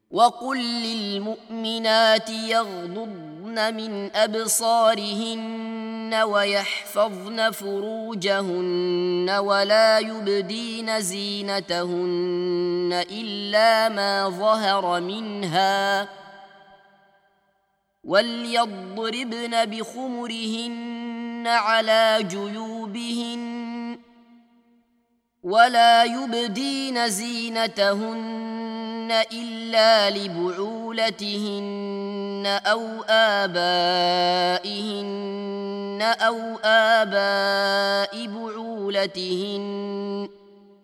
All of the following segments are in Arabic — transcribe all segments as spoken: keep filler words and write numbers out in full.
وقل للمؤمنات يغضضن من أبصارهن ويحفظن فروجهن ولا يبدين زينتهن إلا ما ظهر منها وليضربن بخمرهن على جيوبهن ولا يبدين زينتهن إلا لبعولتهن أو آبائهن أو آباء بعولتهن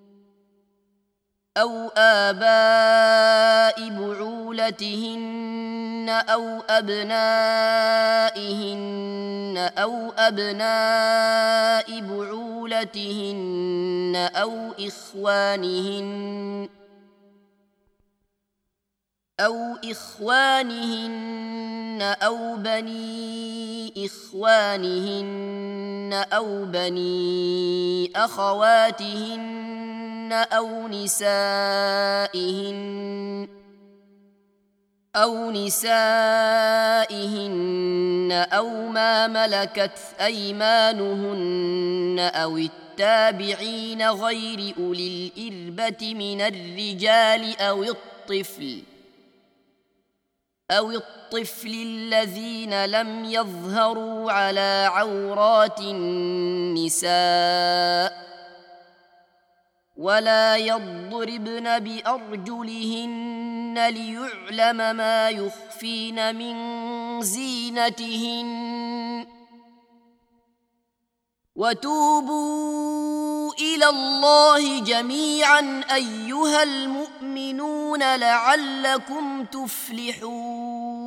أو آباء بعولتهن أو أبنائهن أو أبناء بعولتهن أو إخوانهن أو إخوانهن أو بني إخوانهن أو بني أخواتهن أو نسائهن أو نسائهن أو ما ملكت أيمانهن أو التابعين غير أولي الإربة من الرجال أو الطفل أو الطفل الذين لم يظهروا على عورات النساء ولا يضربن بأرجلهن ليعلم ما يخفين من زينتهن وتوبوا إلى الله جميعا أيها المؤمنون لعلكم تفلحون.